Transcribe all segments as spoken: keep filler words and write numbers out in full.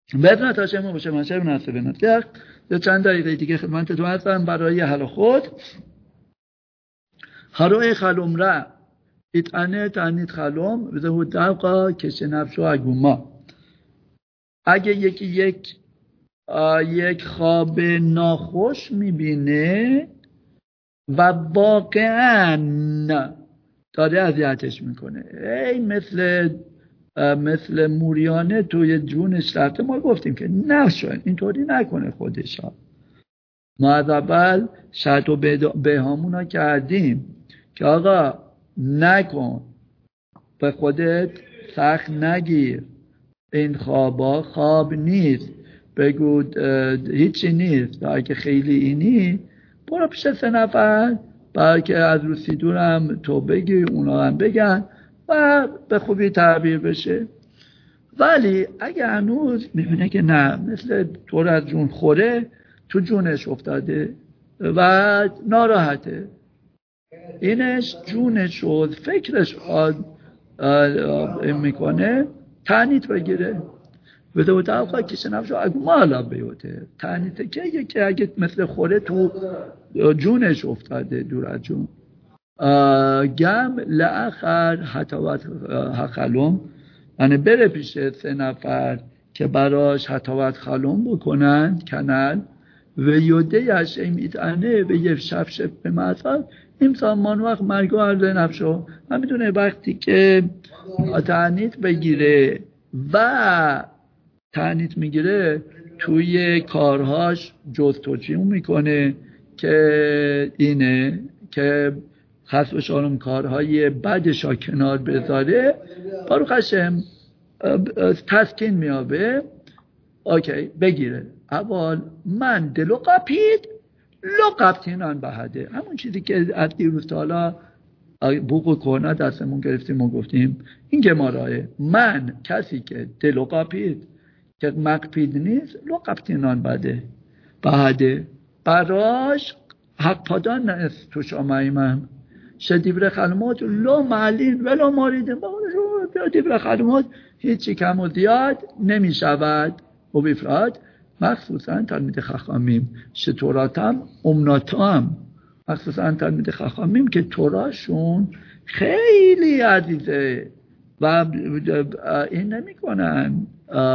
بدنا تاشم باشه ماشه مناسب نفسه. یه چند دقیقه دیگه خدمتتون هستم برای حل خود. هروی خلوم را ایتانه تانیت خلوم و ذو دقا کش نفسو اگوما. اگه یکی یک یک خواب ناخوش میبینه و واقعا داره اذیتش میکنه، ای مثل مثل موریانه توی جونش رفته، ما گفتیم که نه شاید اینطوری نکنه خودش ها. ما از اول شرط و بهامون ها کردیم که آقا نکن، به خودت سخت نگیر، این خوابا خواب نیست، بگو هیچی نیست، اگه خیلی اینی برو پیش سه نفر بلکه از روسی دورم تو بگی اونا هم بگن و به خوبی تعبیر بشه. ولی اگه هنوز میبینه که نه مثل طور از جون خوره، تو جونش افتاده و ناراحته، اینش جونش شد، فکرش آد میکنه، تعنیت بگیره بده و دقیقا کسی نفسو اگه مالا بیوته. تعنیت که یکی اگه مثل خوره تو جونش افتاده دور از جون. گم لآخر حتوات خلوم، یعنی بره پیش سه نفر که براش حتوات خلوم بکنن کنن و یوده یش ایمیتانه و یه شب شب به معصد امسان من وقت مرگو عرضه نفشو. من میدونه وقتی که تعنیت بگیره و تعنیت میگیره توی کارهاش جستجو میکنه که اینه که خاص و شارم کارهای بدشا کنار بذاره، باروخ هشم تسکین میابه. اوکی بگیره اول من دلو قپید لو قبطینان بهده، همون چیزی که از دیروز تا حالا بوق کهنه دستمون گرفتیم و گفتیم این گماراه، من کسی که دلو قپید که مقپید نیست لو قبطینان بده بهده براش حق پادان نست تو شامعی من شدیبر خلمات لو معلین ولو ماریدن دیبر خلمات هیچی کم و زیاد نمی شود و بفراد مخصوصا تلمید خخامیم شتوراتم امناتام، مخصوصا تلمید خخامیم که توراشون خیلی عزیزه و این نمی کنن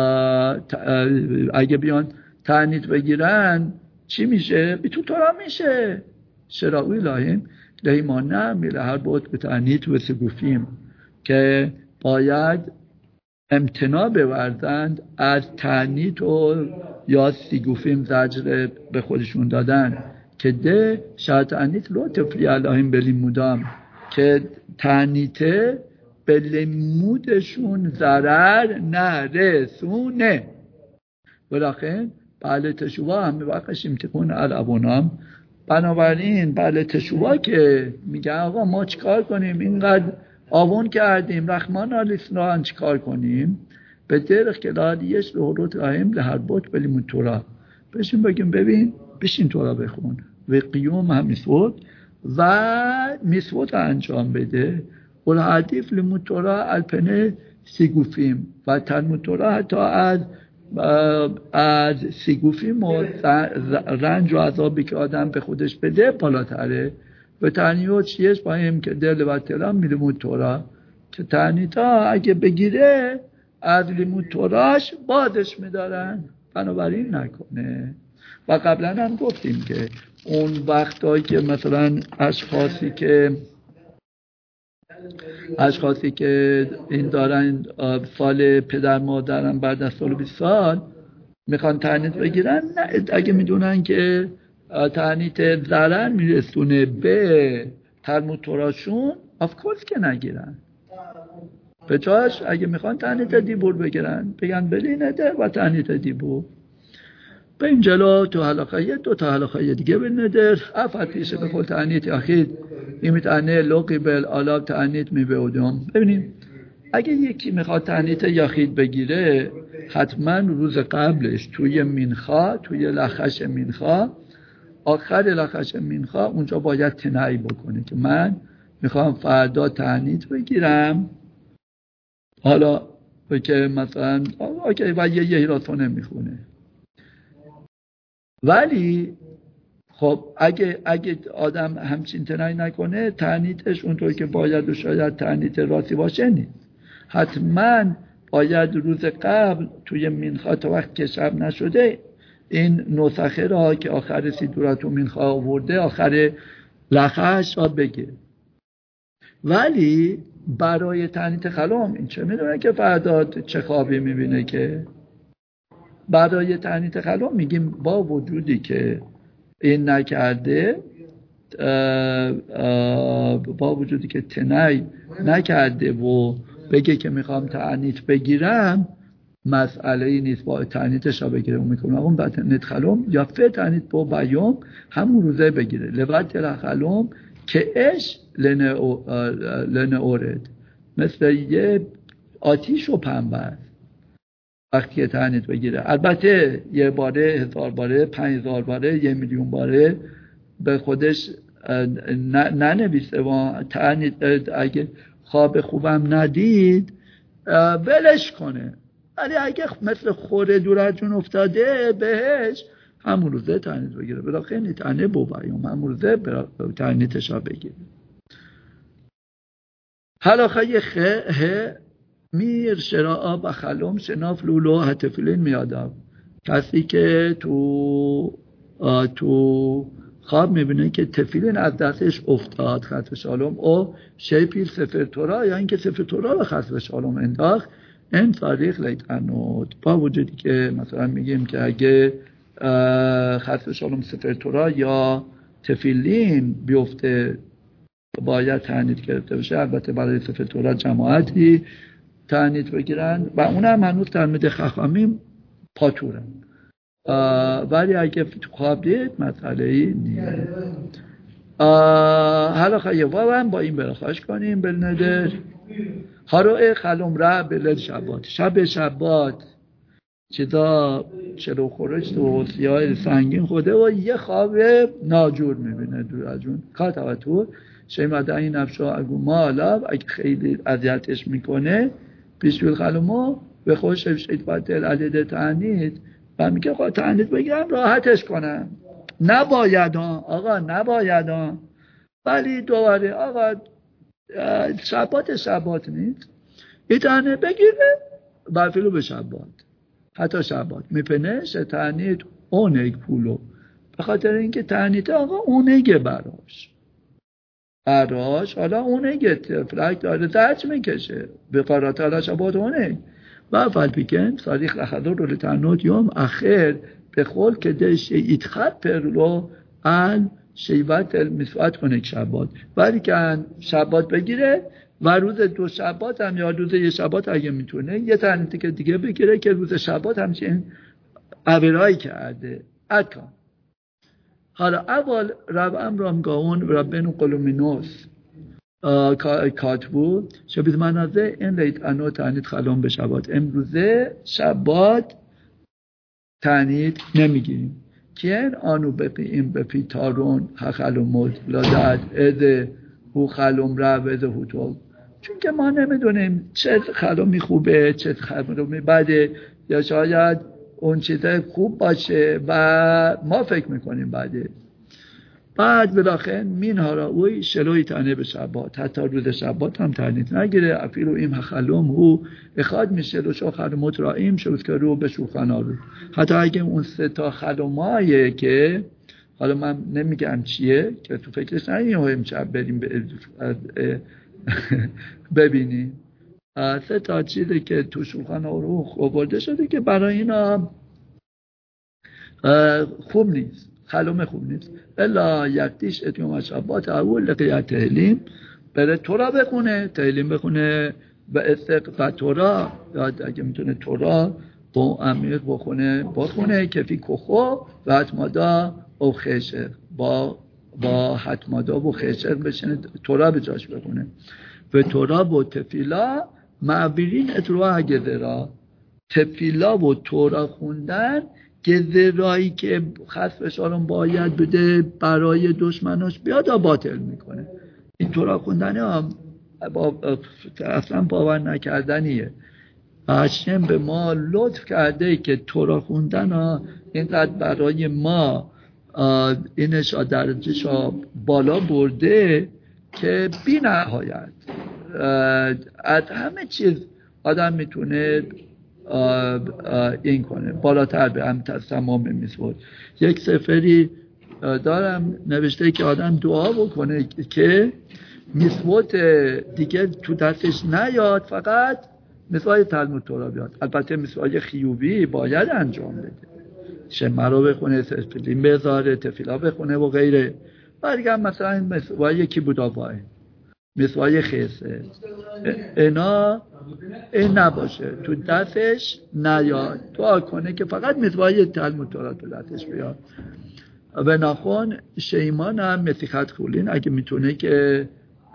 اگه بیان تعنیت بگیرن چی میشه؟ بی تو تورا میشه. شراوی لاهیم لیمانه میله هر بود به تعنیت و سگوفیم که باید امتناع بورزند از تعنیت و یا سیگوفیم زجر به خودشون دادن که ده شاید تعنیت لو تفلی علاهیم بلیمودام که تعنیته به لیمودشون ضرر نرسونه. ولیکن بله تشوبا همه وقتش امتحان الابونام، بنابراین بله تشوبا که میگه آقا ما چیکار کنیم، اینقدر آون کردیم رحمان آلیسلان چیکار کنیم، به درخ که لالیش لحروت راهیم لهر بوت بلیمون تورا بشین بگیم ببین بشین تورا بخون و قیوم هم میسود و میسود انجام بده و حدیف لیمون تورا الپنه سیگوفیم و تلمون تورا حتی از از سیگوفیم و رنج و عذابی که آدم به خودش بده بالاتره و تعنیوت چیش بایم که دل و تلام می لیمون تورا که تعنیتا اگه بگیره از لیمون توراش بادش می دارن، بنابراین نکنه. و قبلا هم گفتیم که اون وقتایی که مثلا اشخاصی که اشخاصی که این دارن سال پدر مادرم بعد از سال بیست سال میخوان تعنیت بگیرن، نه اگه میدونن که تعنیت ضرر میرسونه به تلمود توراشون افکورس که نگیرن، به جاش اگه میخوان تعنیت دیبور بگیرن بگن بلی نده و تعنیت دیبور. به این جلو تو حلقه یه دو تا حلقه دیگه بندر افت پیشه به خود تعنیت اخید ایمیتانه لوقی بل آلاب تعنیت میبودم. ببینیم اگه یکی میخواد تعنیت یخید بگیره حتما روز قبلش توی مینخا توی لخش مینخا آخر لخش مینخا اونجا باید تنعی بکنه که من میخوام فردا تعنیت بگیرم، حالا که مثلا اوکی و یه یه هیراتو نمیخونه. ولی خب اگه اگه آدم همچین تنایی نکنه تعنیتش اونطور که باید و شاید تعنیت راستی باشه نیست. حتما باید روز قبل توی مینخا تا وقت که شب نشده این نسخه را که آخر سیدورات و مینخا آورده آخر لخش را بگه. ولی برای تعنیت خلوم این چه میدونه که فردا چه خوابی میبینه؟ که برای تعنیت خلوم میگیم با وجودی که این نکرده، با وجودی که تنای نکرده و بگه که میخوام تعنیت بگیرم، مسئله ای نیست با تعنیتش را بگیره و میکنه اون با تعنیت خلوم یا فه تعنیت با بیوم همون روزه بگیره. لبت خلوم که اش لنه اورد، مثل یه آتیش و پنبه است وقتی که تعنیت بگیره. البته یه باره، هزار باره، پنج هزار باره، یه میلیون باره به خودش ننویسه و تعنیت اگه خواب خوبم ندید ولش کنه. ولی اگه مثل خوره دور از جون افتاده بهش همون روزه تعنیت بگیره. بلا خیلی تعنیت بو بیوم همون روزه تعنیتش را بگیره. حالا خیلی خیلی میر شراعا و خلوم شناف لولو هتفیلین میادم. کسی که تو تو خواب میبینه که تفیلین از دستش افتاد خط شالوم او شیپیل سفر تورا یا اینکه سفر تورا رو خط شالوم انداخت این تاریخ لیتنود. با وجودی که مثلا میگیم که اگه خط شالوم سفر تورا یا تفیلین بیفته باید تعنیت گرفته بشه. البته برای سفر تورا جماعتی تعنیت بگیرن و اونم هنوز تلمید خخامیم پاتورن. ولی اگه تو خواب دید مسئله ای نیست. حالا خیلی واقعا با این برخواش کنیم بلندر هاروه خلوم را بلد شبات شب شبات چیزا چلو خورشت و سیاه سنگین خوده و یه خواب ناجور میبینه دور از جون کاتواتور شیمده این افشا اگو مالا اگه خیلی اذیتش میکنه بیشویل خلومو به خوش شید باید علیده تعنید و میگه خواهد تعنید بگیرم راحتش کنم. نباید ها آقا نباید ها. ولی دوباره آقا شبات شبات نیست این تعنید بگیره برفیلو به شبات حتی شبات میپنه شه تعنید اونگ پولو به خاطر اینکه تعنید آقا اونگه براش براش حالا اونگه تفرک داره درج میکشه به قرارت حالا شبات اونگ و فالپیکن صاریخ لخدر رو لتعنود یوم اخر به خول که دشه ایتخط پرلو ال شیبت المسوات کنه شبات. ولی که شبات بگیره و روز دو شبات هم یا روز یه شبات اگه میتونه یه تعنیتی که دیگه بگیره که روز شبات همچین عبرایی کرده اکا. حالا اول رب امرام گاون ربنو قلومینوس کاتبو شبیه منازه این لیت انو تعنید خلوم به شبات. امروزه شبات تعنید نمیگیریم کین آنو بپیم بپی تارون خلومود لادد از هو خلوم رو از هو تو، چون که ما نمیدونیم چه خلومی خوبه چه خلومی بده یا شاید اون چیزه خوب باشه و ما فکر میکنیم بده. بعد بلاخن مین ها را اوی شلوی تنه به شبات حتی روز شبات هم تنید نگیره افیلو این خلوم هو اخاد میشه و شو خلومت را ایم شوز که رو به شوخانا رو حتی اگه اون سه تا خلومایه که حالا من نمیگم چیه که تو فکرش نگیم ها امشب بریم ببینیم سه تا چیزه که تو شوخانا رو خوبرده شده که برای اینا خوب نیست خلوم خوب نیست. الا یکتیش اتیوم شبات اول لقیت تهلیم بره تورا بخونه تهلیم بخونه و استقفا تورا یا اگه میتونه تورا با عمیق بخونه بخونه کفی کخو و حتمادا او خشر با با حتمادا و خشر بشنه تورا به جاش بخونه و تورا و تفیلا معبیرین اتروها گذرا. تفیلا و تورا خوندن گذرایی که خصفش آرون باید بده برای دشمناش بیاد باطل میکنه. این تورا خوندن هم با اصلا باور نکردنیه. هاشم به ما لطف کرده که تورا خوندن ها اینقدر برای ما اینش درجهش بالا برده که بی نهایت از همه چیز آدم میتونه این کنه، بالاتر به هم تمام میسود. یک سفری دارم نوشته که آدم دعا بکنه که میسود دیگه تو دستش نیاد، فقط مثال تلمود تورا بیاد. البته مثال خیوبی باید انجام بده، شمه رو بخونه، سفلین بذاره، تفیلا بخونه و غیره. برگم مثلا مثال یکی بوداوای، مثال خیسه، اینا این نباشه تو دستش نیاد، دعا کنه که فقط مثال تلمود تورا تو دستش بیاد. و ناخون شیمان هم مسیخت خولین اگه میتونه که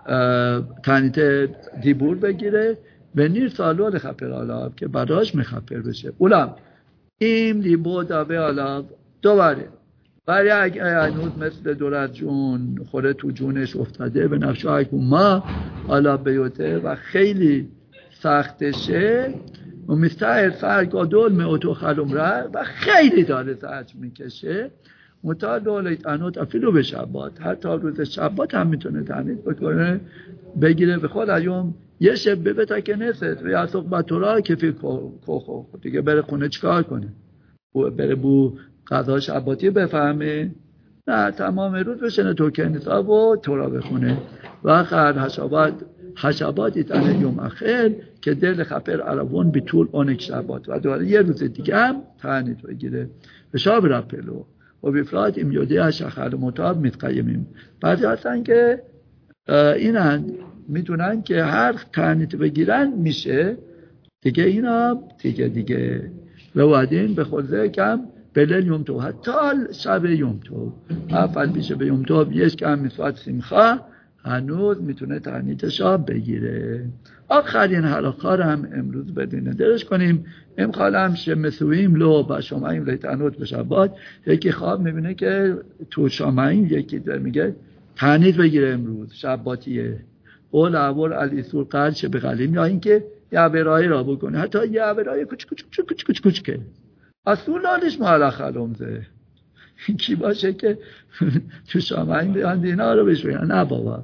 تنیت دیبور بگیره و نیر سالو لخپر آلاب که براش مخپر بشه. اولم این لیبو داوه آلاب دوباره برای اگه هنوز مثل دولت جون خوره تو جونش افتاده به نفشه اگه ما آلاب بیوته و خیلی سختشه و مستعر فرگادول میوتو خلوم را و خیلی داره زرج میکشه مطال دولیت انوت افیلو به شبات، حتی روز شبات هم میتونه تنید بکنه بگیره به خود ایوم یه شب ببتا که نست و یا صحبت تورا کفی کوخو دیگه بره خونه چکار کنه؟ بره بو قضا شباتی بفهمه؟ نه، تمام روز بشنه تو کنیسا و تورا بخونه و خر حشابات حشاباتی تنه یوم اخر که دل خفر عربون بی طول اونک شبات و دوباره یه روز دیگه هم تنید بگیره به شاب رپلو و بیفراد این یوده از شخل مطاب میتقیمیم. بعضی هستن که اینن میدونن که هر تنیت بگیرن میشه دیگه، اینا دیگه دیگه و وعدین به خود کم بلیل یوم تو حتی شب یوم تو افل بیشه به یوم تو بیش کم میسواد سیمخا هنوز میتونه تنیتش آب بگیره. آخرین حلقه هم امروز بدینه درش کنیم. ام خالم شمسویم لو با شماییم لیتنوت بشباد. یکی خواب میبینه که تو شماییم یکی در میگه تنیت بگیره امروز شباتیه اول اول الیسور قرش به غلیم، یا اینکه یه برای را بکنه، حتی یه برای کچ کچ کچ کچ کچ کچ که اصول لالش محل خلومزه کی باشه که تو شماییم بیان دینا رو بشوین. نه بابا،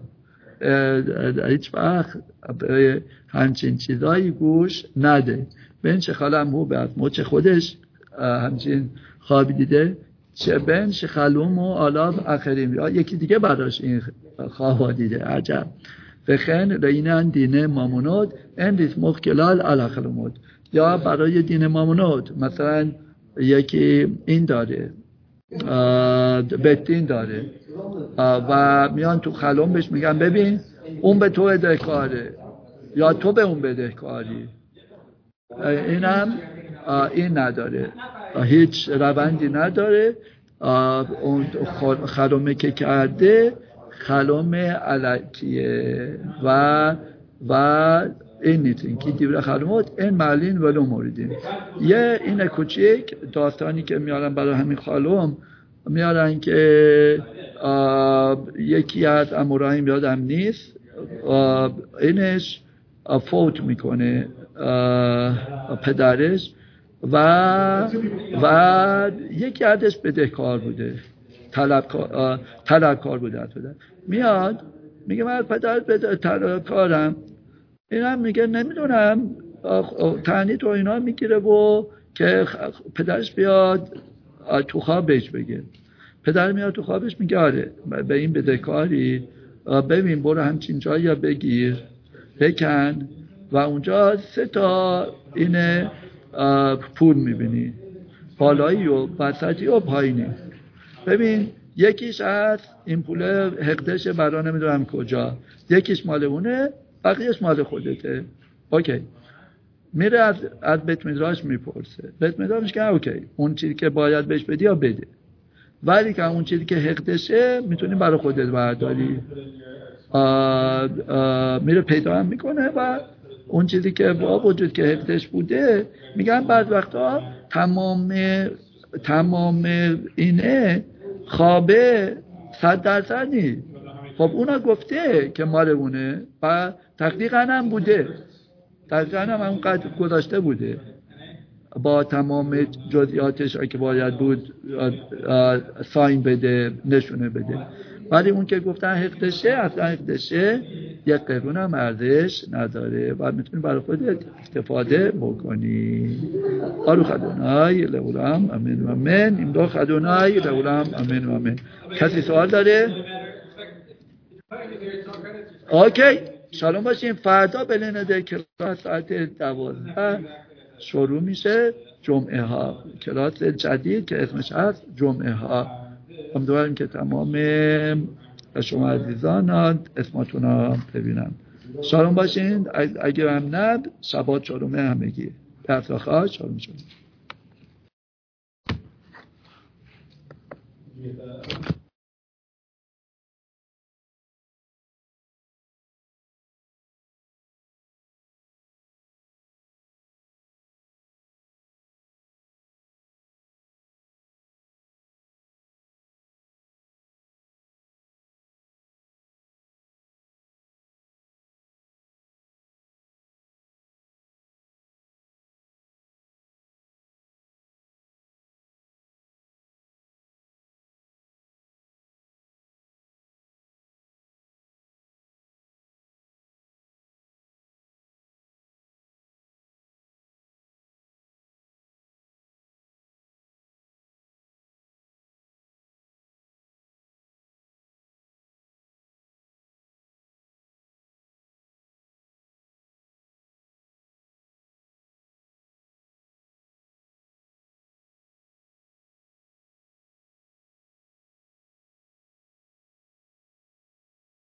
هیچ وقت همچین چیزایی گوش نده. بنش خالم هو به از موچ خودش همچین خوابی دیده، چه بنش خلوم و آلاب اخریم، یا یکی دیگه براش این خوابا دیده. عجب. فخن رینن دینه مامونود اندیس مخکلال علا خلومود، یا برای دین مامونود مثلا یکی این داره بتین داره و میان تو خلوم بهش میگن ببین اون به تو بدهکاره یا تو به اون بدهکاری. اینم این نداره، هیچ روندی نداره. اون خلومه که کرده خلوم علکیه و و این نیستین که دیبره خلومات این معلین ولو موریدین. یه این کوچیک داستانی که میارن برای همین خلوم میارن که یکی از اموراییم یادم نیست اینش فوت میکنه پدرش و و یکی ازش بدهکار بوده، طلبکار طلبکار بوده. میاد میگه من پدر طلبکارم. اینم میگه نمیدونم تعنیت و اینا میگیره و که پدرش بیاد تو خوابش بگه. پدر میاد تو خوابش میگه آره به این بدهکاری، ببین برو همچین جایی بگیر بکن و اونجا سه تا این پول میبینی، بالایی و وسطی و پایینی. ببین یکیش از این پول حقدشه برا نمیدونم کجا، یکیش مال اونه، بقیهش مال خودته. اوکی. میره از از بیت میدراش میپرسه، بیت میدراش که اوکی اون چیزی که باید بهش بدی یا بده، ولی که اون چیزی که حقدشه میتونی برای خودت برداری. آه آه میره پیدا هم میکنه و اون چیزی که با وجود که حقدش بوده میگن بعض وقتا تمام تمام اینه خوابه صد درصد نیست. خب اونا گفته که مال اونه و تحقیقا هم بوده، دقیقا هم همونقدر گذاشته بوده با تمام جزئیاتش که باید بود ساین بده نشونه بده، ولی اون که گفتن حقدشه اصلا حقدشه یک قرون هم ارزش نداره و میتونی برای خودت استفاده بکنی. آروخ ادونای لعولم امین و امین. امروخ ادونای لعولم امین و امین. کسی سوال داره؟ اوکی شالوم باشیم. فردا بلنده کلاس ساعت دوازده شروع میشه، جمعه ها کلاس جدید که اسمش هست جمعه ها. امیدوارم که تمام شما عزیزان اسماتون رو ببینم. شالوم باشین. اگر هم نه شبات شالومه همگی. به افتخار شالوم شالوم.